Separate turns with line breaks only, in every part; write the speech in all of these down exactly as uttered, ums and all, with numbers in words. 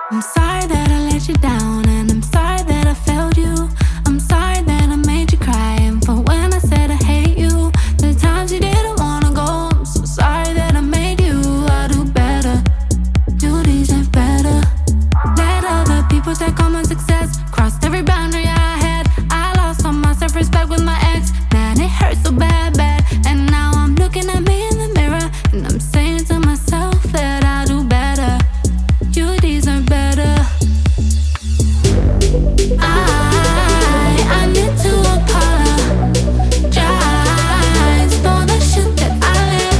I'm sorry that I let you down, and I'm sorry that I failed you. I'm sorry that I made you cry, and for when I said I hate you, the times you didn't wanna go. I'm so sorry that I made you. I'll do better. You deserve better. Let other people take all my success. Crossed every boundary I had. I lost all my self-respect with my ex. Man, it hurts so bad, bad. And now I'm looking at me in the mirror, and I'm saying to myself that I'll do better. You deserve better. I, I need to apologize for the shit that I let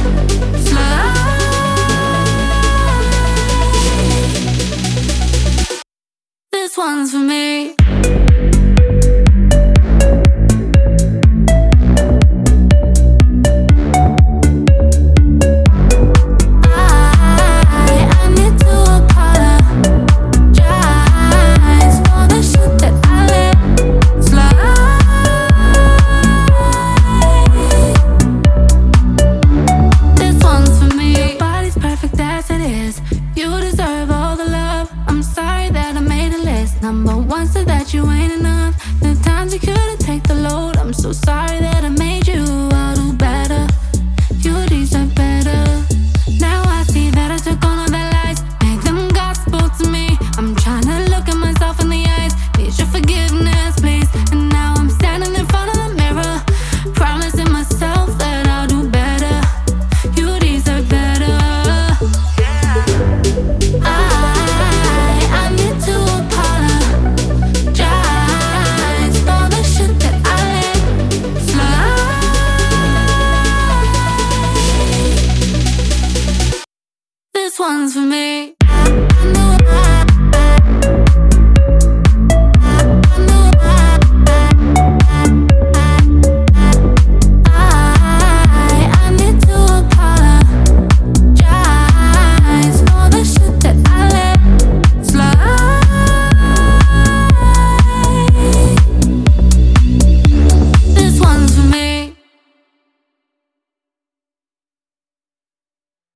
slide. This one's for me. You deserve all the love. I'm sorry that I made a list. Number one said that you ain't enough. The times you couldn't take the load. I'm so sorry that I made you. I'll do better. You deserve better. Now I see that I took on all the lies, made them gospel to me. I'm trying to look at myself in the eyes. Need your forgiveness, please. And now I'm standing in front of the mirror, promising myself that I'll do better. You deserve better. This one's for me.